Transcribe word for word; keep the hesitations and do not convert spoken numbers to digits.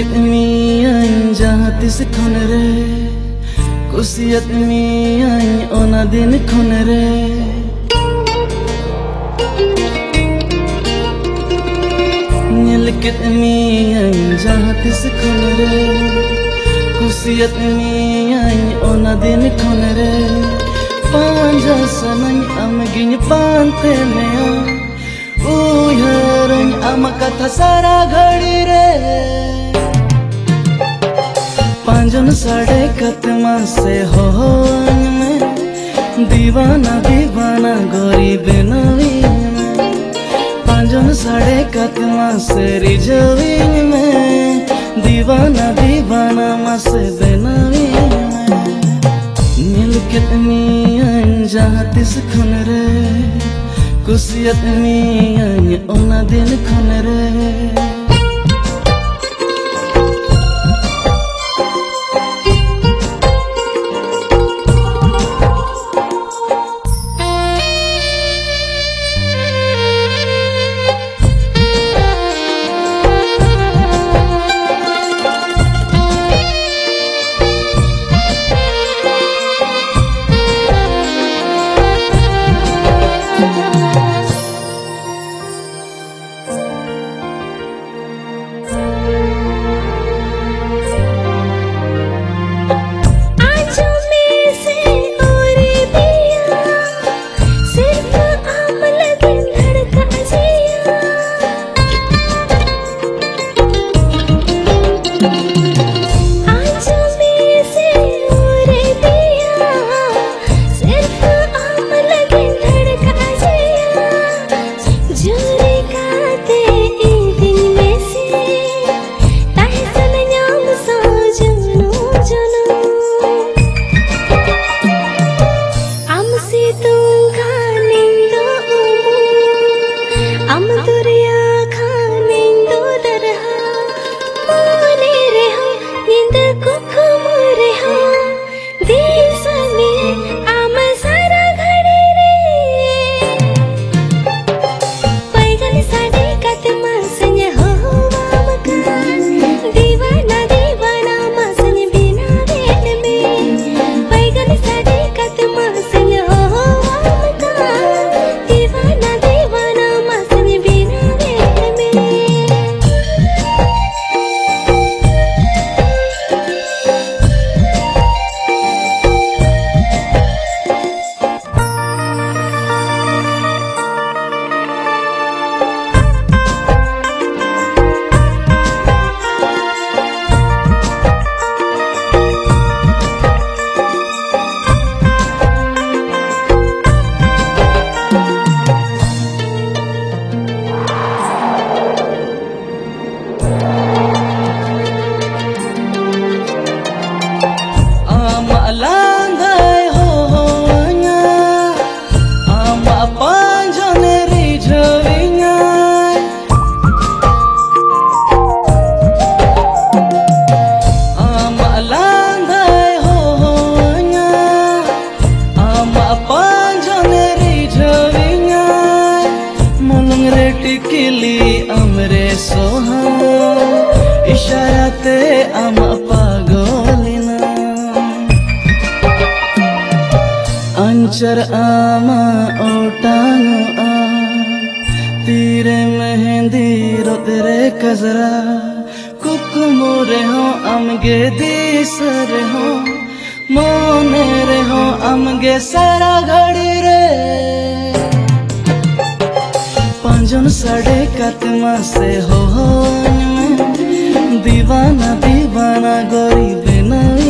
Nyelkit mi ain jahat tis khon re kusiyat mi ain ona din khon re Nyelkit mi ain jahat tis khon re kusiyat mi ain ona din khon re Panja sanang amgin pante mea Uyharang ama katha sara ghadi re Panjan sade katma se ho mein Deewana deewana gori benavi mein Panjan sade katma se rijavi mein Deewana deewana mase benavi mein Nyelkit mi ain jahat tis khon re kusiyat mi ain ona din khon re amre soha isharate ama pagolina anchar ama otanu a tire mehendi rotere kazra kukumure ho amge disre ho mone re ho amge sara ghadi re Panjan sade katma se ho mein Deewana deewana gori benavi